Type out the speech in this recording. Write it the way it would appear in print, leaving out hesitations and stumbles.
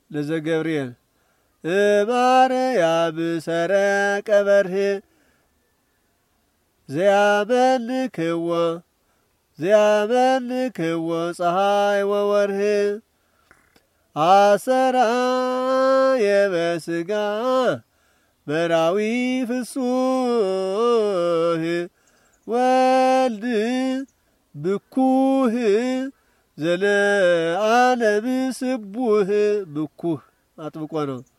ለዘገብርኤል ማርያም ሰረቀ በርህ ዘያመልክዎ ፀሐይ ወወርህ አሰራ የበስጋ መራዊ ፍሱህ ወልድ ብኩህ ዘለዓለም ስቡህ ብኩህ አጥብቆ ነው።